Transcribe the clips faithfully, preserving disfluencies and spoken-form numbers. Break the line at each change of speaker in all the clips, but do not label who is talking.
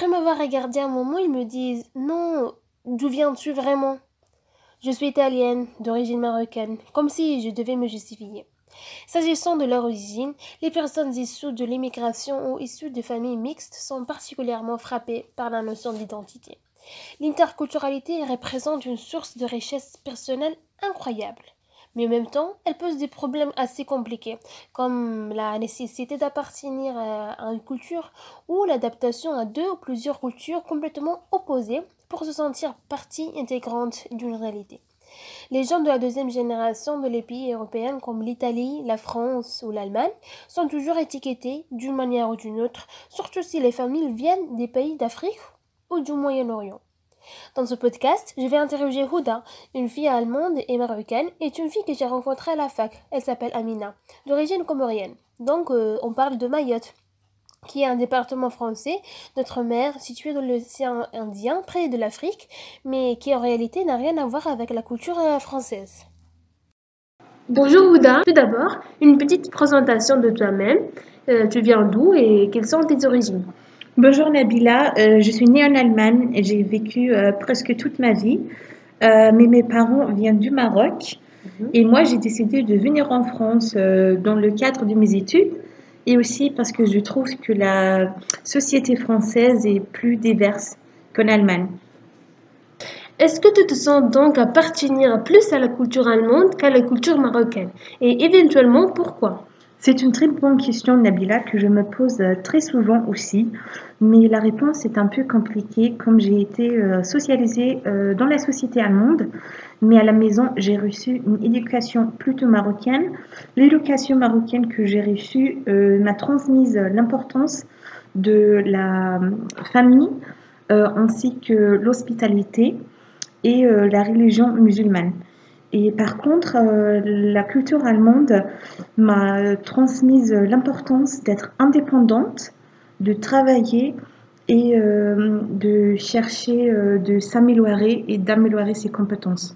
Après m'avoir regardé un moment, ils me disent « Non, d'où viens-tu vraiment ?» Je suis italienne, d'origine marocaine, comme si je devais me justifier. S'agissant de leur origine, les personnes issues de l'immigration ou issues de familles mixtes sont particulièrement frappées par la notion d'identité. L'interculturalité représente une source de richesse personnelle incroyable. Mais en même temps, elle pose des problèmes assez compliqués, comme la nécessité d'appartenir à une culture ou l'adaptation à deux ou plusieurs cultures complètement opposées pour se sentir partie intégrante d'une réalité. Les gens de la deuxième génération de les pays européens comme l'Italie, la France ou l'Allemagne sont toujours étiquetés d'une manière ou d'une autre, surtout si les familles viennent des pays d'Afrique ou du Moyen-Orient. Dans ce podcast, je vais interroger Houda, une fille allemande et marocaine, et une fille que j'ai rencontrée à la fac. Elle s'appelle Amina, d'origine comorienne. Donc, euh, on parle de Mayotte, qui est un département français d'outre-mer situé dans l'océan Indien, près de l'Afrique, mais qui en réalité n'a rien à voir avec la culture euh, française. Bonjour Houda, tout d'abord, une petite présentation de toi-même. Euh, tu viens d'où et quelles sont tes origines?
Bonjour Nabila, euh, je suis née en Allemagne et j'ai vécu euh, presque toute ma vie, euh, mais mes parents viennent du Maroc
Mhm.
et moi j'ai décidé de venir en France euh, dans le cadre de mes études et aussi parce que je trouve que la société française est plus diverse qu'en Allemagne.
Est-ce que tu te sens donc appartenir plus à la culture allemande qu'à la culture marocaine? Et éventuellement, pourquoi?
C'est une très bonne question, Nabila, que je me pose euh, très souvent aussi, mais la réponse est un peu compliquée comme j'ai été euh, socialisée euh, dans la société allemande, mais à la maison, j'ai reçu une éducation plutôt marocaine. L'éducation marocaine que j'ai reçue euh, m'a transmise l'importance de la famille euh, ainsi que l'hospitalité et euh, la religion musulmane. Et par contre, euh, la culture allemande m'a transmise l'importance d'être indépendante, de travailler et euh, de chercher euh, de s'améliorer et d'améliorer ses compétences.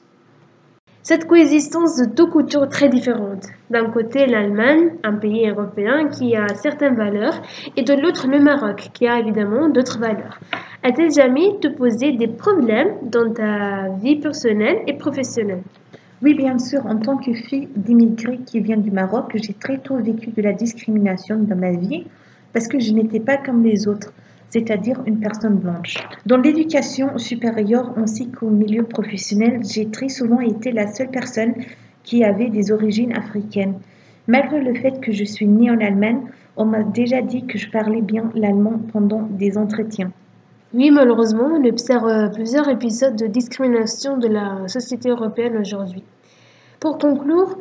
Cette coexistence de deux cultures très différentes. D'un côté, l'Allemagne, un pays européen qui a certaines valeurs, et de l'autre, le Maroc, qui a évidemment d'autres valeurs. A-t-il jamais te posé des problèmes dans ta vie personnelle et professionnelle?
Oui, bien sûr, en tant que fille d'immigrés qui vient du Maroc, j'ai très tôt vécu de la discrimination dans ma vie parce que je n'étais pas comme les autres, c'est-à-dire une personne blanche. Dans l'éducation supérieure ainsi qu'au milieu professionnel, j'ai très souvent été la seule personne qui avait des origines africaines. Malgré le fait que je suis née en Allemagne, on m'a déjà dit que je parlais bien l'allemand pendant des entretiens.
Oui, malheureusement, on observe plusieurs épisodes de discrimination de la société européenne aujourd'hui. Pour conclure,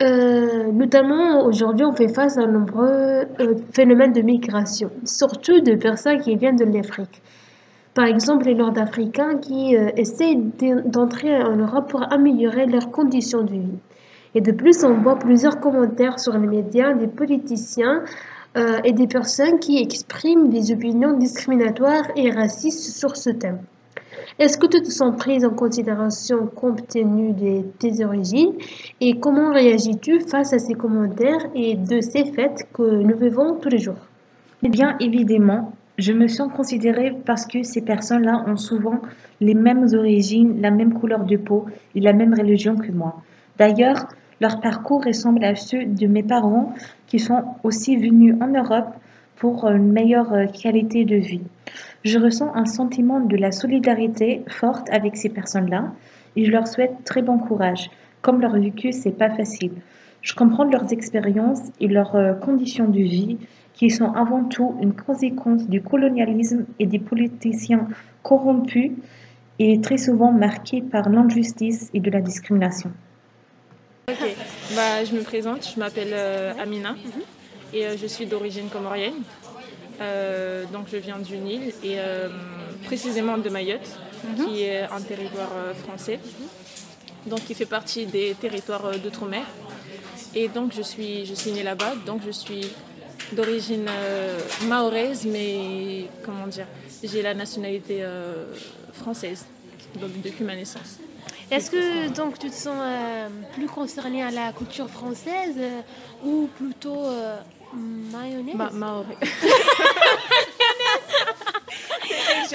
euh, notamment aujourd'hui, on fait face à de nombreux euh, phénomènes de migration, surtout de personnes qui viennent de l'Afrique. Par exemple, les Nord-Africains qui euh, essaient d'entrer en Europe pour améliorer leurs conditions de vie. Et de plus, on voit plusieurs commentaires sur les médias des politiciens euh, et des personnes qui expriment des opinions discriminatoires et racistes sur ce thème. Est-ce que tu te sens prise en considération compte tenu de tes origines et comment réagis-tu face à ces commentaires et de ces faits que nous vivons tous les jours?
Eh bien, évidemment, je me sens considérée parce que ces personnes-là ont souvent les mêmes origines, la même couleur de peau et la même religion que moi. D'ailleurs, leur parcours ressemble à ceux de mes parents qui sont aussi venus en Europe pour une meilleure euh, qualité de vie. Je ressens un sentiment de la solidarité forte avec ces personnes-là et je leur souhaite très bon courage. Comme leur vécu, c'est pas facile. Je comprends leurs expériences et leurs euh, conditions de vie qui sont avant tout une conséquence du colonialisme et des politiciens corrompus et très souvent marqués par l'injustice et de la discrimination.
Ok, bah, je me présente, je m'appelle euh, Amina et euh, je suis d'origine comorienne. Euh, donc je viens du Nil et euh, précisément de Mayotte, qui est un territoire euh, français, donc qui fait partie des territoires euh, d'outre-mer. Et donc je suis, je suis née là-bas, donc je suis d'origine euh, mahoraise, mais comment dire, j'ai la nationalité euh, française, donc depuis ma naissance.
Est-ce que donc tu te sens euh, plus concernée à la culture française euh, ou plutôt euh, mayonnaise?
Ma- Mahorais.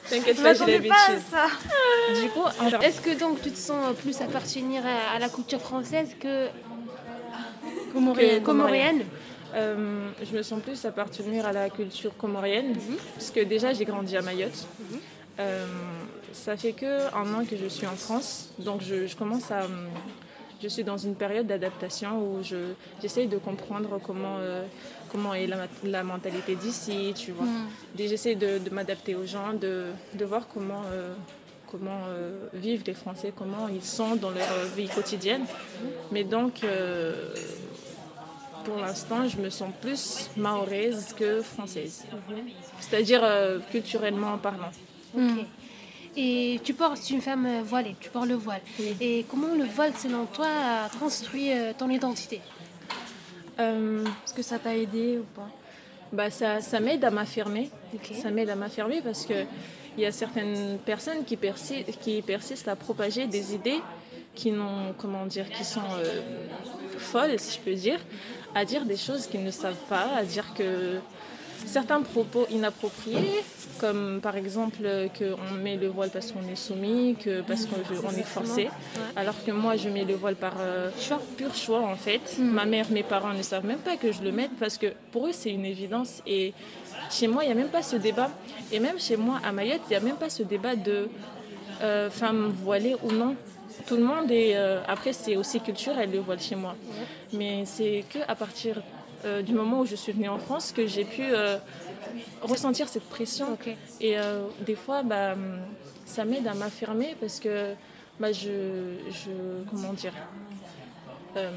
T'inquiète
Je
pas, j'ai
m'attendais pas à
l'habitude.
ça.
Du coup, alors,
Est-ce que donc tu te sens plus appartenir à, à la culture française que comorienne,
Que
comorienne.
euh, je me sens plus appartenir à la culture comorienne, parce que déjà j'ai grandi à Mayotte. Euh, ça fait que un an que je suis en France, donc je, je commence à... Je suis dans une période d'adaptation où je, j'essaye de comprendre comment, euh, comment est la, la mentalité d'ici, tu vois. Et j'essaie de, de m'adapter aux gens, de, de voir comment, euh, comment euh, vivent les Français, comment ils sont dans leur euh, vie quotidienne. Mais donc, euh, pour l'instant, je me sens plus mahoraise que française. C'est-à-dire euh, culturellement parlant.
Ok. Et tu portes une femme euh, voilée, tu portes le voile.
Oui.
Et comment le voile, selon toi, a construit euh, ton identité?
Euh,
Est-ce que ça t'a aidé ou pas?
Bah, ça, ça m'aide à m'affirmer.
Ok.
Ça m'aide à m'affirmer parce que il y a certaines personnes qui, persi- qui persistent à propager des idées qui n'ont, comment dire, qui sont euh, folles, si je peux dire, à dire des choses qu'ils ne savent pas, à dire que certains propos inappropriés, comme par exemple qu'on met le voile parce qu'on est soumis, que parce qu'on est forcé, alors que moi je mets le voile par euh, choix, pur choix en fait. Ma mère, mes parents ne savent même pas que je le mette parce que pour eux c'est une évidence et chez moi il n'y a même pas ce débat. Et même chez moi à Mayotte, il n'y a même pas ce débat de euh, femme voilée ou non. Tout le monde est... euh, après c'est aussi culturel le voile chez moi. Mais c'est qu'à partir... Euh, du moment où je suis venue en France que j'ai pu euh, ressentir cette pression.
Ok.
Et euh, des fois, bah, ça m'aide à m'affirmer parce que bah, je, je... Comment dire euh,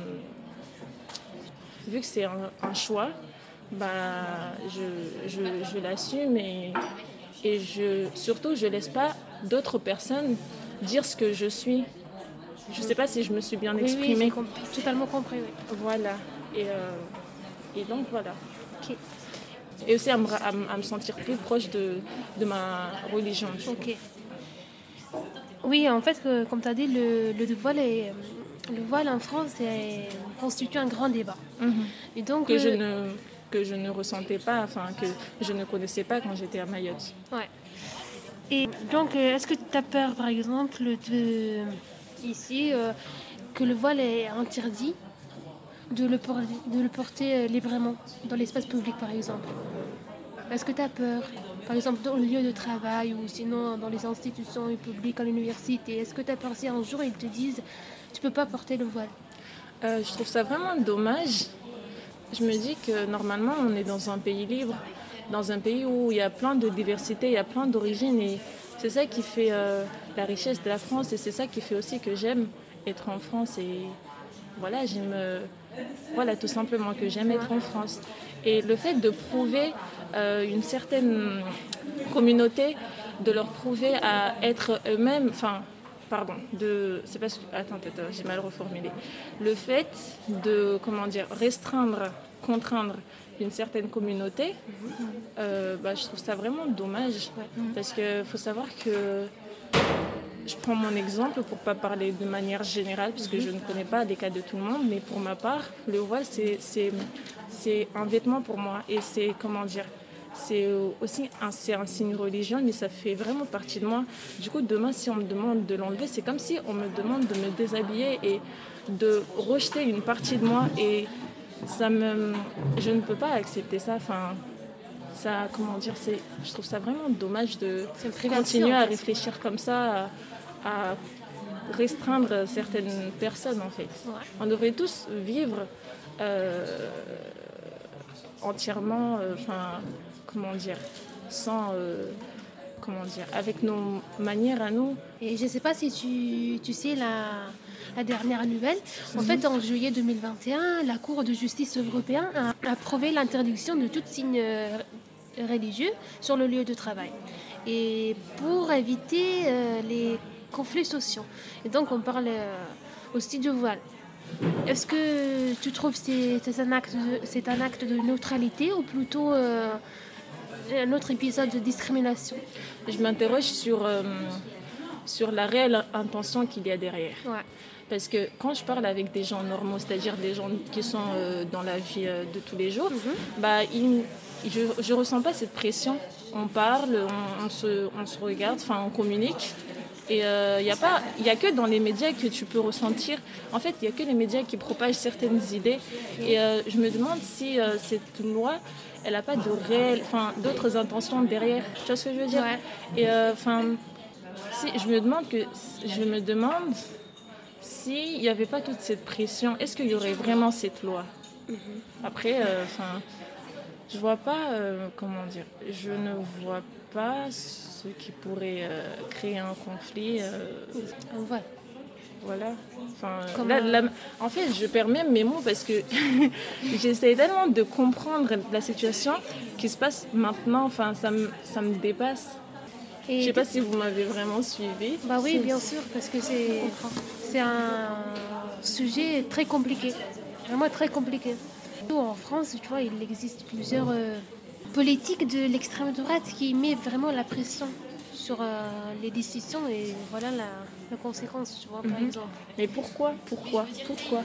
vu que c'est un, un choix, bah, je, je, je l'assume et, et je, surtout, je ne laisse pas d'autres personnes dire ce que je suis. Je ne sais pas si je me suis bien
Oui, oui,
exprimée.
j'ai compris, totalement compris, oui.
Voilà. Et, euh, et donc, voilà.
Ok.
Et aussi à me, à me- à me sentir plus proche de, de ma religion.
Ok. Oui, en fait, que, comme tu as dit, le, le voile, est, le voile en France est, constitue un grand débat.
Mhm.
Et donc,
Que, je
euh,
ne, que je ne ressentais pas, enfin, que je ne connaissais pas quand j'étais à Mayotte.
ouais. Et donc, euh, est-ce que tu as peur, par exemple, de, ici, euh, que le voile est interdit de le, por- de le porter euh, librement dans l'espace public, par exemple? Est-ce que tu as peur, par exemple, dans le lieu de travail ou sinon dans les institutions publiques, à l'université? Est-ce que tu as peur si un jour ils te disent tu peux pas porter le voile?
Euh, je trouve ça vraiment dommage. Je me dis que normalement, on est dans un pays libre, dans un pays où il y a plein de diversité, il y a plein d'origines. Et c'est ça qui fait euh, la richesse de la France et c'est ça qui fait aussi que j'aime être en France. Et voilà, j'aime, euh, voilà, tout simplement que j'aime être en France. Et le fait de prouver euh, une certaine communauté, de leur prouver à être eux-mêmes, enfin, pardon, de, c'est parce que, attends, attends, j'ai mal reformulé. Le fait de, comment dire, restreindre, contraindre une certaine communauté, euh, bah, je trouve ça vraiment dommage. Parce qu'il faut savoir que je prends mon exemple pour ne pas parler de manière générale, puisque je ne connais pas les cas de tout le monde, mais pour ma part, le voile, c'est, c'est, c'est un vêtement pour moi. Et c'est, comment dire, c'est aussi un, c'est un signe religieux, mais ça fait vraiment partie de moi. Du coup, demain, si on me demande de l'enlever, c'est comme si on me demande de me déshabiller et de rejeter une partie de moi. Et ça me, je ne peux pas accepter ça. Enfin, ça, comment dire, c'est, je trouve ça vraiment dommage de
C'est une privation,
continuer
en
à
fait.
réfléchir comme ça, à, à restreindre certaines personnes en fait.
Ouais.
On devrait tous vivre euh, entièrement, euh, enfin, comment dire, sans, euh, comment dire, avec nos manières à nous.
Et je ne sais pas si tu, tu sais la, la dernière nouvelle. En fait, en juillet deux mille vingt et un, la Cour de justice européenne a approuvé l'interdiction de tout signe euh, religieux sur le lieu de travail. Et pour éviter euh, les conflits sociaux. Et donc, on parle euh, aussi du voile. Est-ce que tu trouves que c'est, c'est, un, acte de, c'est un acte de neutralité ou plutôt euh, un autre épisode de discrimination?
Je m'interroge sur, euh, sur la réelle intention qu'il y a derrière.
Ouais.
Parce que quand je parle avec des gens normaux, c'est-à-dire des gens qui sont euh, dans la vie euh, de tous les jours, bah, ils, je ne ressens pas cette pression. On parle, on, on, se, on se regarde, enfin on communique. Et il euh, n'y a, a que dans les médias que tu peux ressentir. En fait, il n'y a que les médias qui propagent certaines idées. Et euh, je me demande si euh, cette loi, elle n'a pas de réel, d'autres intentions derrière. Tu vois ce que je veux dire?
Ouais.
Et enfin, euh, si, je me demande que je me demande s'il n'y avait pas toute cette pression, est-ce qu'il y aurait vraiment cette loi? Mm-hmm. Après, enfin, euh, je vois pas, euh, comment dire, je ne vois pas ce qui pourrait euh, créer un conflit. Euh,
ouais.
Voilà. Enfin, là, là, en fait, je perds même mes mots parce que j'essaie tellement de comprendre la situation qui se passe maintenant. Enfin, ça me, ça me dépasse. Et je ne sais pas si vous m'avez vraiment suivi.
Bah oui, bien sûr, parce que c'est, c'est un sujet très compliqué. Vraiment très compliqué. En France, tu vois, il existe plusieurs euh, politiques de l'extrême droite qui mettent vraiment la pression sur euh, les décisions et voilà la, la conséquence, tu vois, par mm-hmm. exemple.
Mais pourquoi Pourquoi Pourquoi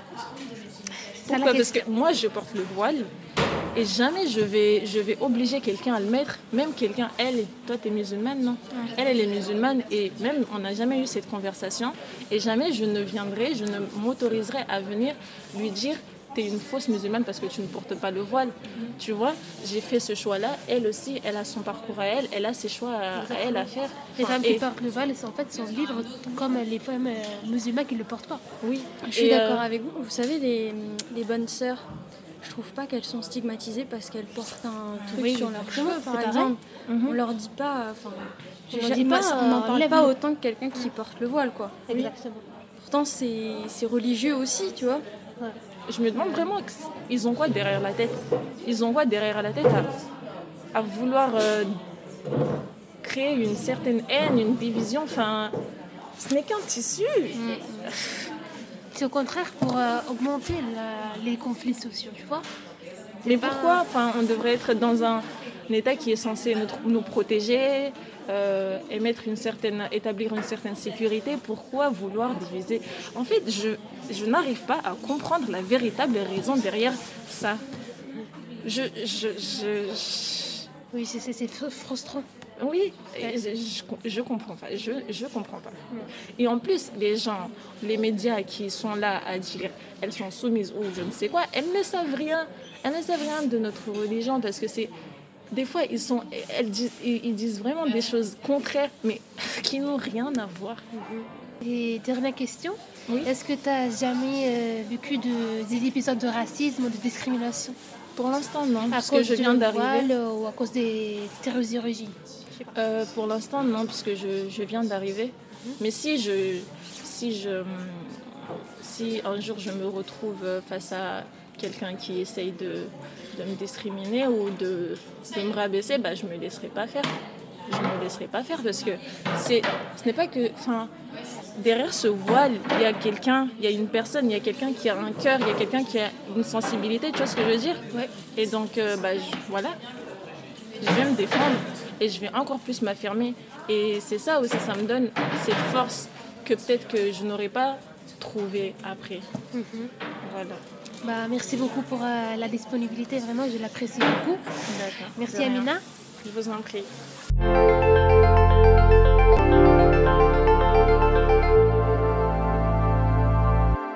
Pourquoi Parce que moi, je porte le voile et jamais je vais, je vais obliger quelqu'un à le mettre, même quelqu'un, elle, toi, t'es musulmane, non? Ouais. Elle, elle est musulmane et même, on n'a jamais eu cette conversation et jamais je ne viendrai, je ne m'autoriserai à venir lui dire t'es une fausse musulmane parce que tu ne portes pas le voile. Mm-hmm. Tu vois, j'ai fait ce choix-là. Elle aussi, elle a son parcours à elle. Elle a ses choix à, à elle à faire.
Les femmes et... qui portent le voile, en fait, sont libres comme les femmes euh, musulmanes qui ne le portent pas.
Oui.
Je suis et d'accord euh... avec vous. Vous savez, les, les bonnes sœurs, je trouve pas qu'elles sont stigmatisées parce qu'elles portent un truc oui, sur leurs cheveux, par exemple. Mm-hmm. On leur dit pas... Enfin, on n'en pas, parle pas autant que quelqu'un qui porte le voile, quoi.
Exactement.
Pourtant, c'est, c'est religieux aussi, tu vois.
Ouais. Je me demande vraiment, ils ont quoi derrière la tête? Ils ont quoi derrière la tête à, à vouloir euh, créer une certaine haine, une division? Enfin, ce n'est qu'un tissu. Mmh.
C'est au contraire pour euh, augmenter la, les conflits sociaux, tu vois. C'est
Mais
pas...
pourquoi enfin, on devrait être dans un, un État qui est censé nous, nous protéger, euh, émettre une certaine, établir une certaine sécurité? Pourquoi vouloir diviser? En fait, je, je n'arrive pas à comprendre la véritable raison derrière ça. Je... je, je, je...
Oui, c'est, c'est, c'est frustrant.
Oui, je, je, je comprends pas. Je, je comprends pas. Et en plus, les gens, les médias qui sont là à dire elles sont soumises ou je ne sais quoi, elles ne savent rien. Elles ne savent rien de notre religion parce que c'est... Des fois, ils, sont, elles disent, ils disent vraiment des choses contraires, mais qui n'ont rien à voir.
Et dernière question,
oui?
Est-ce que tu n'as jamais euh, vécu de, des épisodes de racisme ou de discrimination?
Pour l'instant, non,
à
parce
cause
que je viens d'arriver.
Ou à cause des terroristes?
euh, Pour l'instant, non, parce que je, je viens d'arriver. Mm-hmm. Mais si, je, si, je, si un jour je me retrouve face à quelqu'un qui essaye de, de me discriminer ou de, de me rabaisser, bah, je ne me laisserai pas faire. Je ne me laisserai pas faire parce que c'est, ce n'est pas que... Derrière ce voile, il y a quelqu'un, il y a une personne, il y a quelqu'un qui a un cœur, il y a quelqu'un qui a une sensibilité, tu vois ce que je veux dire?
Ouais.
Et donc, euh, bah, je, voilà, je vais me défendre et je vais encore plus m'affirmer. Et c'est ça aussi, ça me donne cette force que peut-être que je n'aurais pas trouvée après. Mm-hmm. Voilà.
Bah, merci beaucoup pour euh, la disponibilité, vraiment, je l'apprécie beaucoup.
D'accord.
Merci Amina.
Je vous en prie.